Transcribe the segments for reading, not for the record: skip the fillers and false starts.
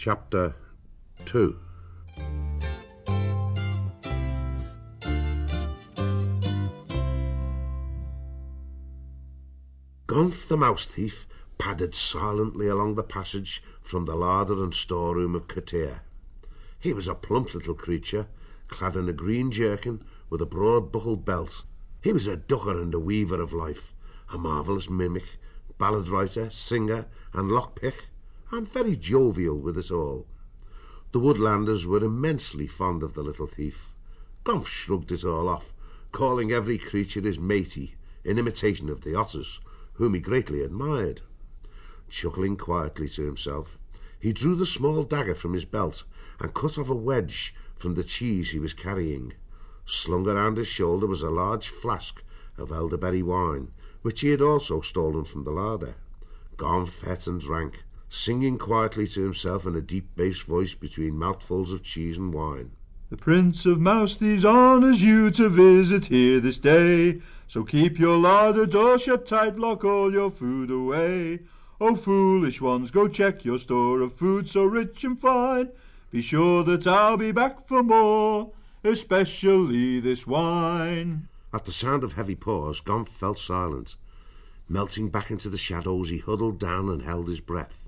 Chapter 2. Gonf the mouse thief padded silently along the passage from the larder and storeroom of Katia. He was a plump little creature, clad in a green jerkin with a broad buckled belt. He was a ducker and a weaver of life, a marvellous mimic, ballad writer, singer, and lockpick, and very jovial with us all. The woodlanders were immensely fond of the little thief. Gonf shrugged it all off, calling every creature his matey, in imitation of the otters, whom he greatly admired. Chuckling quietly to himself, he drew the small dagger from his belt and cut off a wedge from the cheese he was carrying. Slung around his shoulder was a large flask of elderberry wine, which he had also stolen from the larder. Gonf ate and drank, singing quietly to himself in a deep bass voice between mouthfuls of cheese and wine. The Prince of Mouse Thieves honours you to visit here this day, so keep your larder door shut tight, lock all your food away. O foolish ones, go check your store of food so rich and fine. Be sure that I'll be back for more, especially this wine. At the sound of heavy paws, Gonf fell silent. Melting back into the shadows, he huddled down and held his breath.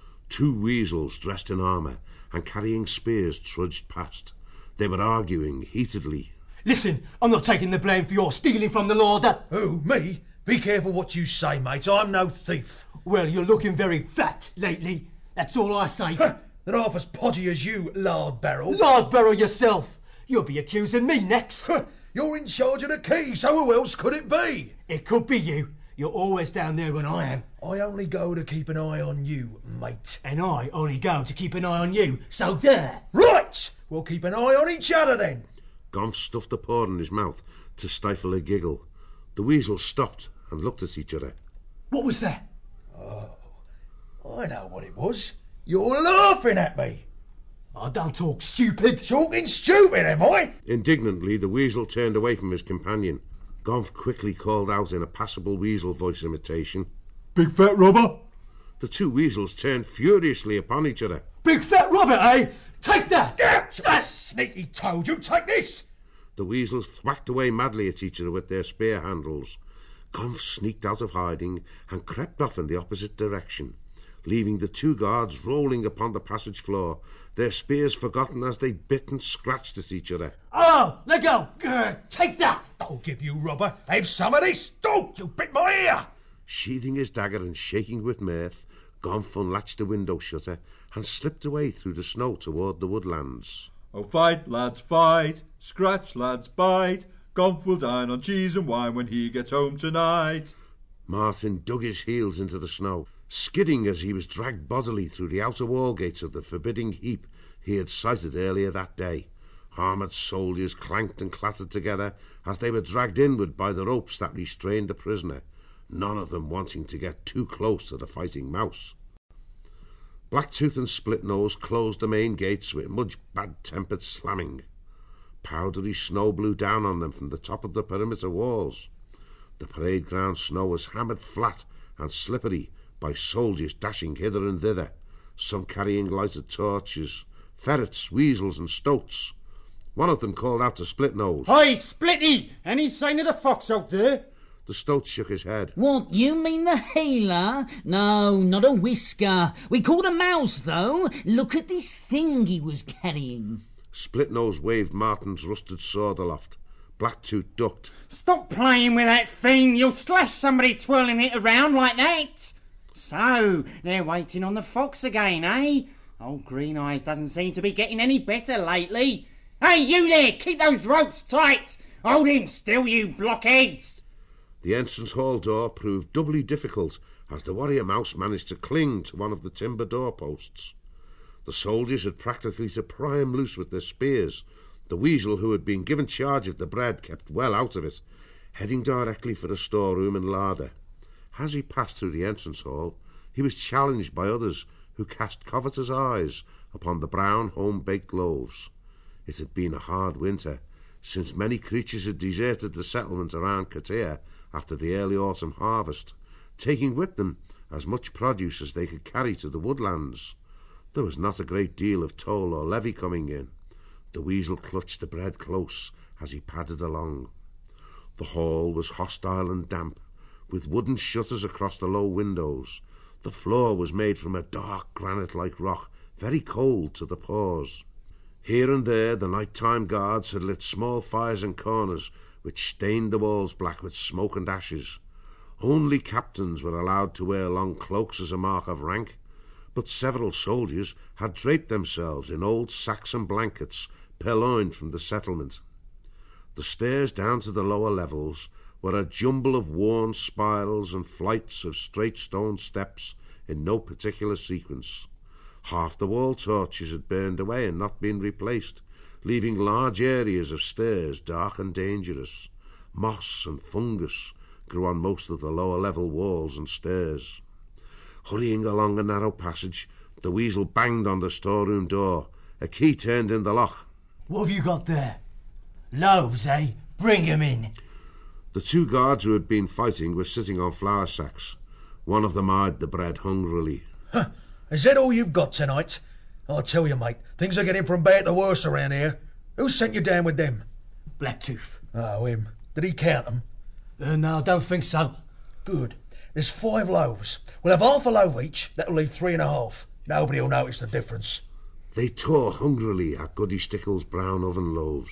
2 weasels dressed in armour and carrying spears trudged past. They were arguing heatedly. Listen, I'm not taking the blame for your stealing from the larder. Who, me? Be careful what you say, mate. I'm no thief. Well, you're looking very fat lately. That's all I say. They're half as podgy as you, lard barrel. Lard barrel yourself. You'll be accusing me next. You're in charge of the key, so who else could it be? It could be you. You're always down there when I am. I only go to keep an eye on you, mate. And I only go to keep an eye on you, so there. Right! We'll keep an eye on each other then. Gonf stuffed a paw in his mouth to stifle a giggle. The weasels stopped and looked at each other. What was that? Oh, I know what it was. You're laughing at me. I don't talk stupid. Talking stupid, am I? Indignantly, the weasel turned away from his companion. Gonf quickly called out in a passable weasel voice imitation, Big fat robber? The 2 weasels turned furiously upon each other. Big fat robber, eh? Take that! Get that sneaky toad! You take this! The weasels thwacked away madly at each other with their spear handles. Gonf sneaked out of hiding and crept off in the opposite direction, leaving the 2 guards rolling upon the passage floor, their spears forgotten as they bit and scratched at each other. Oh, let go! Take that! I'll give you, robber. Have some of this. Don't! You bit my ear! Sheathing his dagger and shaking with mirth, Gonf unlatched the window shutter and slipped away through the snow toward the woodlands. Oh, fight, lads, fight. Scratch, lads, bite. Gonf will dine on cheese and wine when he gets home tonight. Martin dug his heels into the snow, skidding as he was dragged bodily through the outer wall gates of the forbidding heap he had sighted earlier that day. Armoured soldiers clanked and clattered together as they were dragged inward by the ropes that restrained the prisoner, none of them wanting to get too close to the fighting mouse. Blacktooth and Splitnose closed the main gates with much bad-tempered slamming. Powdery snow blew down on them from the top of the perimeter walls. The parade ground snow was hammered flat and slippery by soldiers dashing hither and thither, some carrying lighted torches, ferrets, weasels, and stoats. One of them called out to Splitnose. Hi, Splitty! Any sign of the fox out there? The stoat shook his head. What, you mean the healer? No, not a whisker. We caught a mouse, though. Look at this thing he was carrying. Splitnose waved Martin's rusted sword aloft. Blacktooth ducked. Stop playing with that thing. You'll slash somebody twirling it around like that. So, they're waiting on the fox again, eh? Old Green Eyes doesn't seem to be getting any better lately. Hey, you there! Keep those ropes tight! Hold him still, you blockheads! The entrance hall door proved doubly difficult as the warrior mouse managed to cling to one of the timber doorposts. The soldiers had practically to pry him loose with their spears. The weasel, who had been given charge of the bread, kept well out of it, heading directly for the storeroom and larder. As he passed through the entrance hall, he was challenged by others who cast covetous eyes upon the brown home-baked loaves. It had been a hard winter, since many creatures had deserted the settlement around Katia after the early autumn harvest, taking with them as much produce as they could carry to the woodlands. There was not a great deal of toll or levy coming in. The weasel clutched the bread close as he padded along. The hall was hostile and damp, with wooden shutters across the low windows. The floor was made from a dark granite-like rock, very cold to the pores. Here and there the night-time guards had lit small fires in corners, which stained the walls black with smoke and ashes. Only captains were allowed to wear long cloaks as a mark of rank, but several soldiers had draped themselves in old Saxon blankets purloined from the settlement. The stairs down to the lower levels were a jumble of worn spirals and flights of straight stone steps in no particular sequence. Half the wall torches had burned away and not been replaced, leaving large areas of stairs dark and dangerous. Moss and fungus grew on most of the lower level walls and stairs. Hurrying along a narrow passage, the weasel banged on the storeroom door. A key turned in the lock. What have you got there? Loaves, eh? Bring 'em in. The two guards who had been fighting were sitting on flour sacks. One of them eyed the bread hungrily. Huh. Is that all you've got tonight? I tell you, mate, things are getting from bad to worse around here. Who sent you down with them? Blacktooth. Oh, him. Did he count them? No, I don't think so. Good. There's 5 loaves. We'll have half a loaf each. That'll leave 3.5. Nobody'll notice the difference. They tore hungrily at Goody Stickle's brown oven loaves.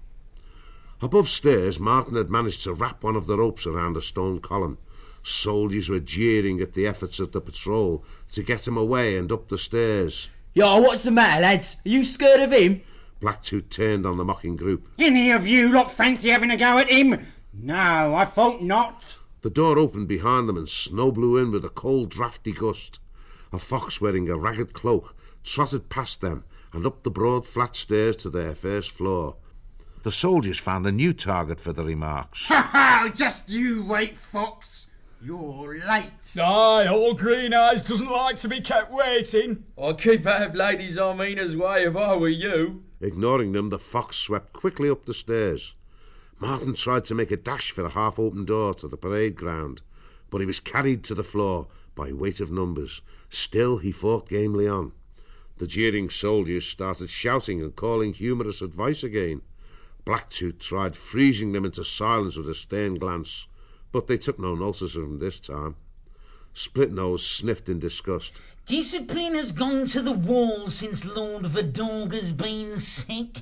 Above stairs, Martin had managed to wrap one of the ropes around a stone column. Soldiers were jeering at the efforts of the patrol to get him away and up the stairs. Yo, what's the matter, lads? Are you scared of him? Blacktooth turned on the mocking group. Any of you lot fancy having a go at him? No, I thought not. The door opened behind them and snow blew in with a cold, draughty gust. A fox wearing a ragged cloak trotted past them and up the broad, flat stairs to their first floor. The soldiers found a new target for the remarks. Ha ha! Just you wait, Fox. You're late. Aye, old Green Eyes doesn't like to be kept waiting. I'd keep out of Lady Zarmina's way if I were you. Ignoring them, the fox swept quickly up the stairs. Martin tried to make a dash for the half-open door to the parade ground, but he was carried to the floor by weight of numbers. Still, he fought gamely on. The jeering soldiers started shouting and calling humorous advice again. Blacktooth tried freezing them into silence with a stern glance, but they took no notice of him this time. Splitnose sniffed in disgust. Discipline has gone to the wall since Lord Verdorga's been sick.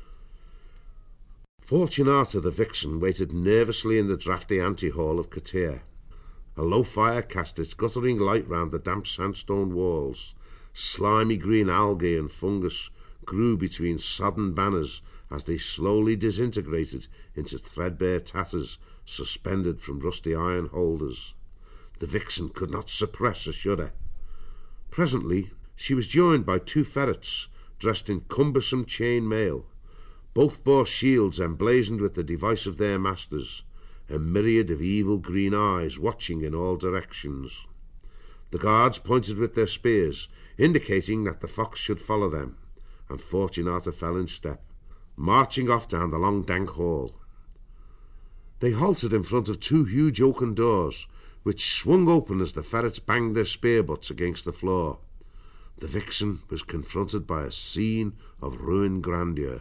Fortunata the vixen waited nervously in the draughty ante-hall of Katir. A low fire cast its guttering light round the damp sandstone walls. Slimy green algae and fungus grew between sodden banners as they slowly disintegrated into threadbare tatters suspended from rusty iron holders. The vixen could not suppress a shudder. Presently she was joined by 2 ferrets dressed in cumbersome chain mail. Both bore shields emblazoned with the device of their masters, a myriad of evil green eyes watching in all directions. The guards pointed with their spears, indicating that the fox should follow them, and Fortunata fell in step, marching off down the long dank hall. They halted in front of 2 huge oaken doors, which swung open as the ferrets banged their spear butts against the floor. The vixen was confronted by a scene of ruined grandeur.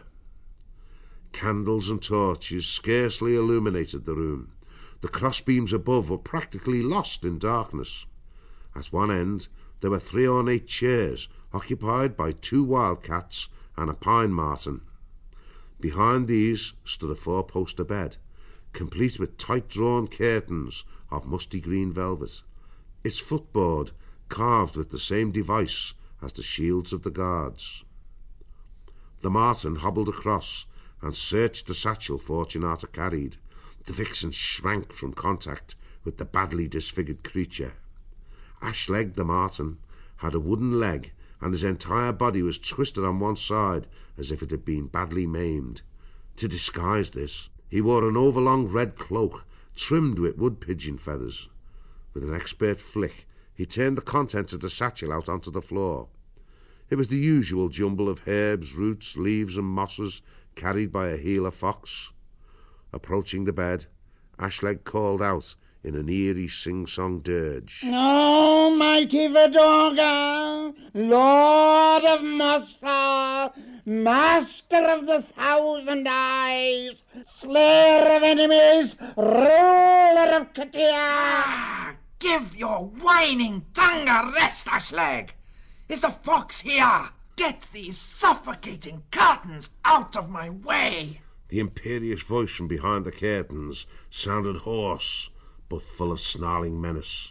Candles and torches scarcely illuminated the room. The crossbeams above were practically lost in darkness. At one end there were 3 ornate chairs occupied by 2 wildcats and a pine marten. Behind these stood a 4-poster bed, complete with tight-drawn curtains of musty green velvet, its footboard carved with the same device as the shields of the guards. The marten hobbled across and searched the satchel Fortunata carried. The vixen shrank from contact with the badly disfigured creature. Ashleg the marten had a wooden leg, and his entire body was twisted on one side as if it had been badly maimed. To disguise this, he wore an overlong red cloak trimmed with wood-pigeon feathers. With an expert flick, he turned the contents of the satchel out onto the floor. It was the usual jumble of herbs, roots, leaves and mosses carried by a heeler fox. Approaching the bed, Ashleg called out in an eerie sing-song dirge. Oh, mighty Verdorga! Lord of Mosfar, Master of the Thousand Eyes, Slayer of enemies, Ruler of Katia. Give your whining tongue a rest, Ashleg. Is the fox here? Get these suffocating curtains out of my way. The imperious voice from behind the curtains sounded hoarse, but full of snarling menace.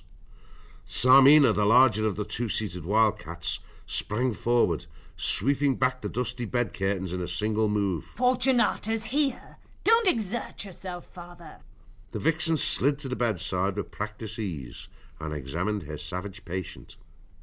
Samina, the larger of the two-seated wildcats, sprang forward, sweeping back the dusty bed curtains in a single move. Fortunata's here. Don't exert yourself, father. The vixen slid to the bedside with practised ease and examined her savage patient.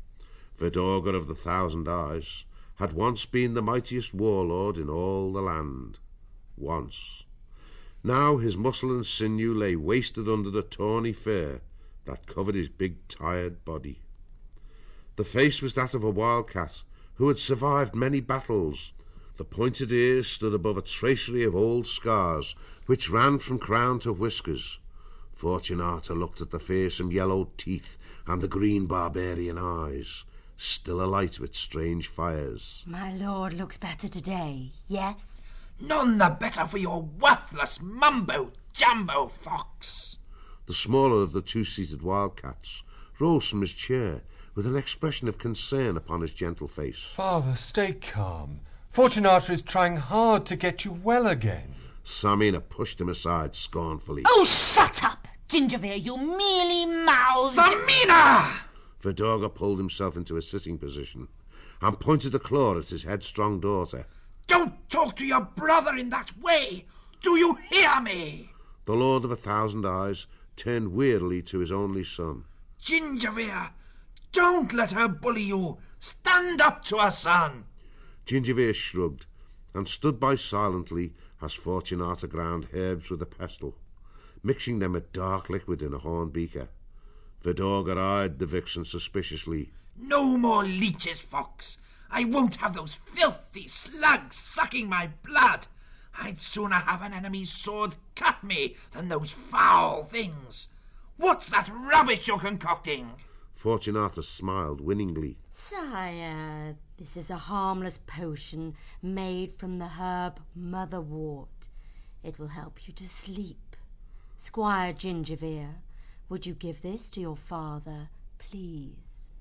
Vidorga of the Thousand Eyes had once been the mightiest warlord in all the land. Once. Now his muscle and sinew lay wasted under the tawny fur that covered his big tired body. The face was that of a wildcat who had survived many battles. The pointed ears stood above a tracery of old scars which ran from crown to whiskers. Fortunata looked at the fearsome yellow teeth and the green barbarian eyes, still alight with strange fires. My lord looks better today, yes? None the better for your worthless mumbo-jumbo, fox. The smaller of the two-seated wildcats rose from his chair with an expression of concern upon his gentle face. Father, stay calm. Fortunata is trying hard to get you well again. Samina pushed him aside scornfully. Oh, shut up, Gingerveer, you mealy-mouthed... Samina! Vidorga pulled himself into a sitting position and pointed a claw at his headstrong daughter. Don't talk to your brother in that way! Do you hear me? The Lord of a Thousand Eyes turned wearily to his only son. Gingerveer, don't let her bully you. Stand up to her, son. Gingerveer shrugged and stood by silently as Fortunata ground herbs with a pestle, mixing them with dark liquid in a horn beaker. Vidorga eyed the vixen suspiciously. No more leeches, fox. I won't have those filthy slugs sucking my blood. I'd sooner have an enemy's sword cut me than those foul things. What's that rubbish you're concocting? Fortunata smiled winningly. Sire, this is a harmless potion made from the herb motherwort. It will help you to sleep. Squire Gingerveer, would you give this to your father, please?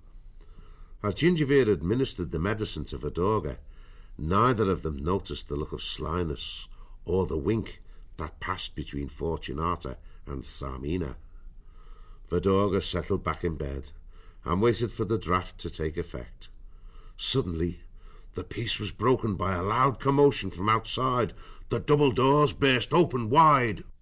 As Gingerveer administered the medicine to Vidorga, neither of them noticed the look of slyness or the wink that passed between Fortunata and Samina. Vidorga settled back in bed and waited for the draught to take effect. Suddenly, the peace was broken by a loud commotion from outside. The double doors burst open wide.